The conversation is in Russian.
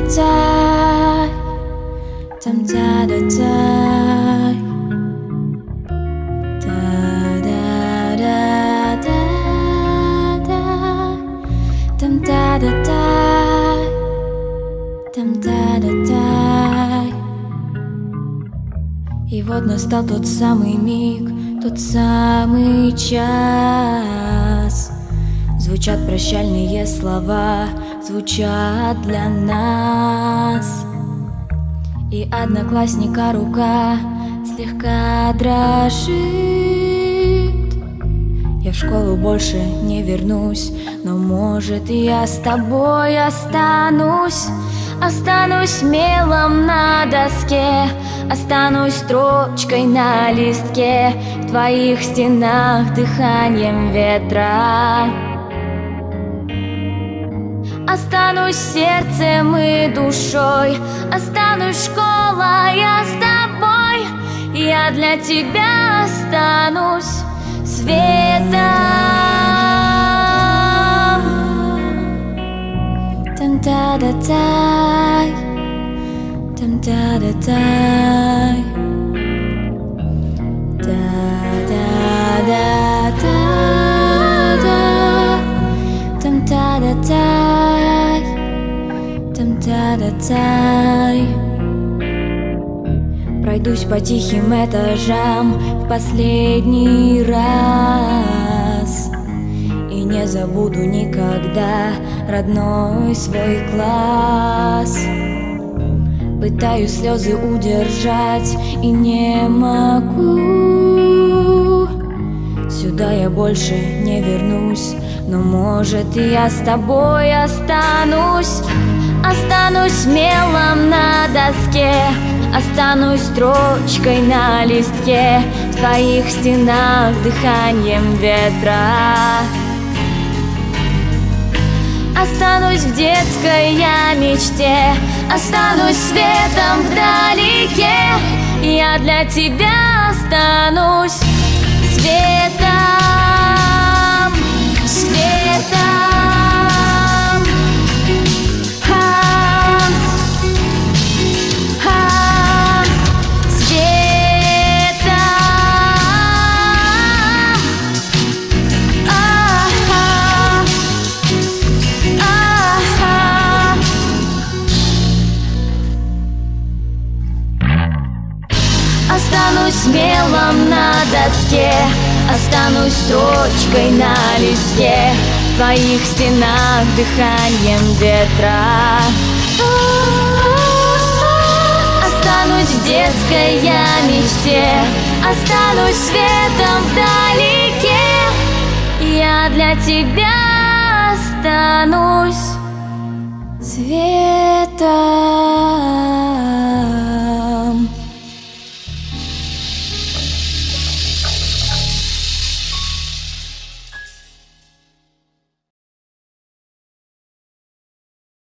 тай, там та-да-тай, та-да-да-да-да, там та-да-тай, там та-да-тай. И вот настал тот самый миг, тот самый час. Звучат прощальные слова, звучат для нас. И одноклассника рука слегка дрожит. Я в школу больше не вернусь, но может я с тобой останусь. Останусь мелом на доске, останусь строчкой на листке, в твоих стенах дыханием ветра. Останусь сердцем и душой, останусь школой, я с тобой. Я для тебя останусь светом. Там-та-да-тай, там-та-да-тай, та-да-да-да-да, там-та-да-тай, там-та-да-тай. Пройдусь по тихим этажам в последний раз и не забуду никогда родной свой класс. Пытаюсь слезы удержать и не могу. Сюда я больше не вернусь, но может и я с тобой останусь. Останусь мелом на доске, останусь строчкой на листке, в твоих стенах дыханием ветра. Останусь в детской я мечте, останусь светом вдалеке. Я для тебя останусь светом, светом. Останусь мелом на доске, останусь строчкой на листке, в твоих стенах дыханием ветра. Останусь в детской я мечте, останусь светом вдалеке. Я для тебя останусь светом.